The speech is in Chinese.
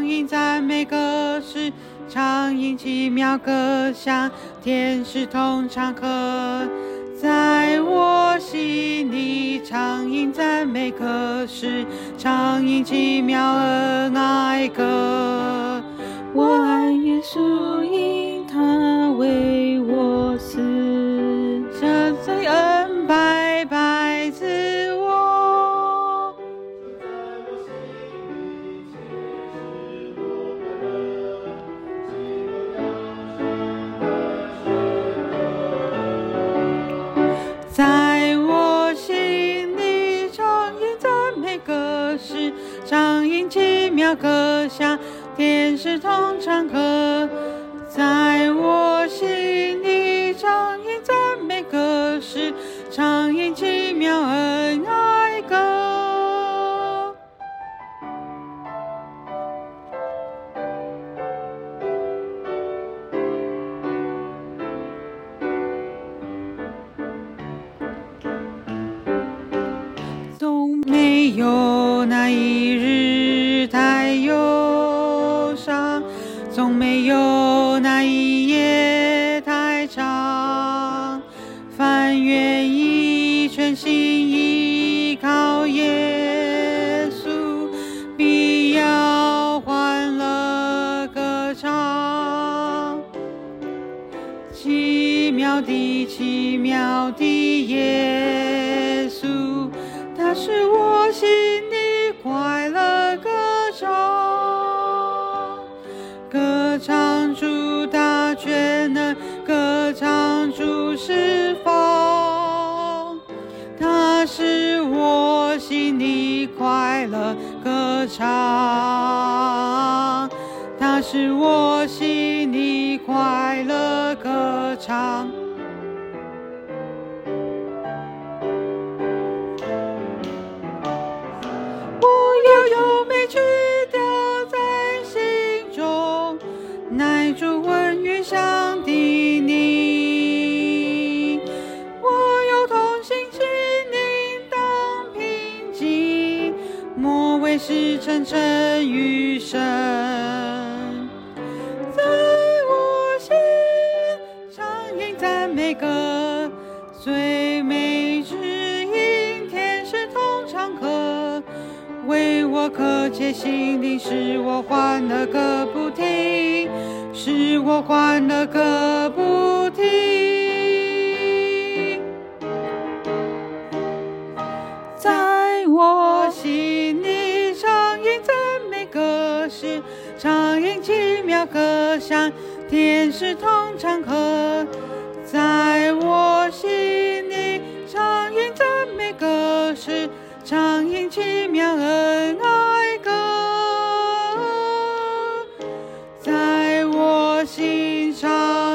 吟赞美歌诗，常吟奇妙歌响，天使同唱和。在我心里常吟赞美歌诗，常吟奇妙恩爱歌。我爱耶稣，因他为我死，这罪恩白白赐我。在我心里常吟赞美歌诗，常吟奇妙歌响，天使同唱和。在我心里常吟赞美歌诗，常吟奇妙恩爱歌。总没有那一日太忧伤，总没有那一夜太长。凡愿意全心依靠耶稣，必要欢乐歌唱。奇妙的奇妙的耶稣，他是我心里快乐歌唱。歌唱主大全能，歌唱主释放，他是我心里快乐歌唱，他是我心里快乐歌唱。我要有美曲调在心中，乃主温语上的你。我要同心，心灵当平静，莫为时沉沉余生。在我心常吟赞美歌，最美之音，天使同唱和。为我渴切心灵，使我欢乐个不停，使我欢乐个不停。在我心里常吟赞美歌诗，常吟奇妙歌响，天使同唱和。在我心里常吟赞美歌诗，常吟奇妙恩爱歌。在我心上